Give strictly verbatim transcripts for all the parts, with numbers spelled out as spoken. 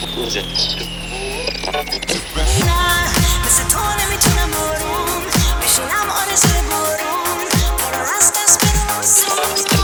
نه مثل تو نمیتونم آروم بشینم آرزوی بارون تو رو از دست بدم آسون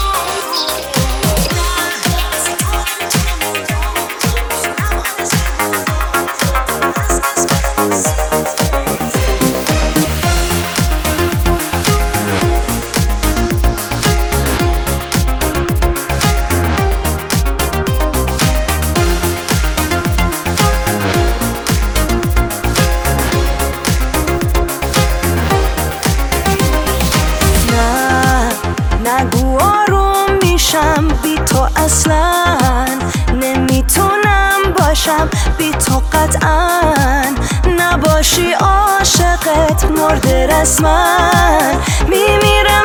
نگو آروم میشم بی تو اصلا نمیتونم باشم بی تو قطعا نباشی عاشقت مرده رسما میمیرم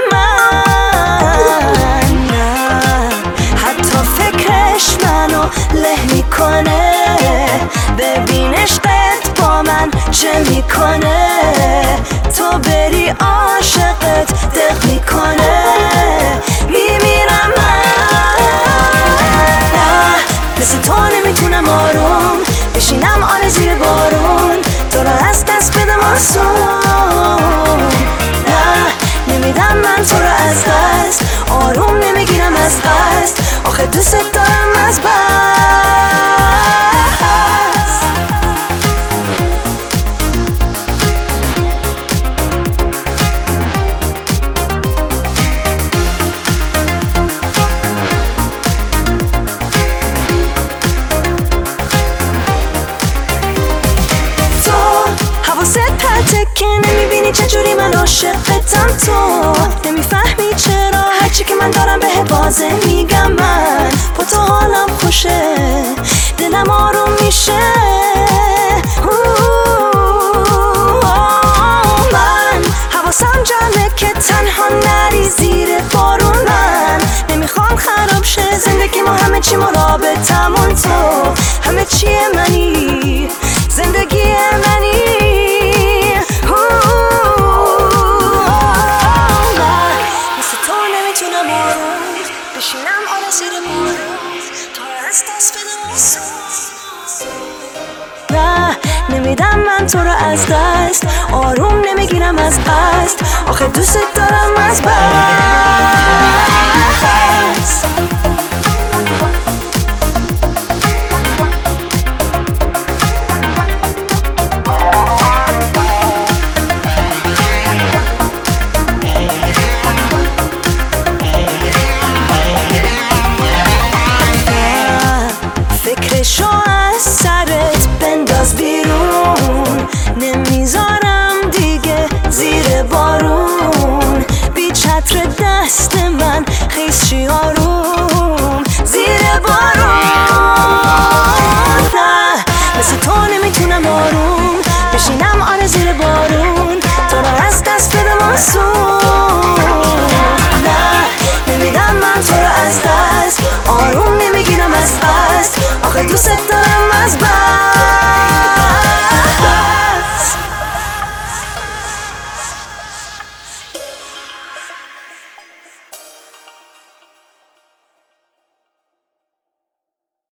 من نه حتی فکرش منو له میکنه ببین عشقت با من چه میکنه تو بری عاشقت دق میکنه میمیرم من نه مثل تو نمیتونم آروم بشینم آرزوی بارون تو رو از دست بدم آسون نه نمیدم من تو رو از دست آروم نمیگیرم از قصد آخه دوست دارم از بس که نمیبینی چجوری من عاشقتم تو نمیفهمی چرا هرچی که من دارم به بازه میگم من با تو حالم خوشه دلم آروم میشه من حواسم جمعه که تنها نری زیر بارون من نمیخوام خراب شه زندگی ما همه چی ما رابطمون تو همه چیه منی زندگی منی بشینم آره زیر بارون تو رو از دست بدم نه نمیدم من تو رو از دست آروم نمیگیرم از قصد آخه دوست دارم از بس فکرشو از سرت بنداز بیرون نمیذارم دیگه زیر بارون بی چتر دست من خیس چی آروم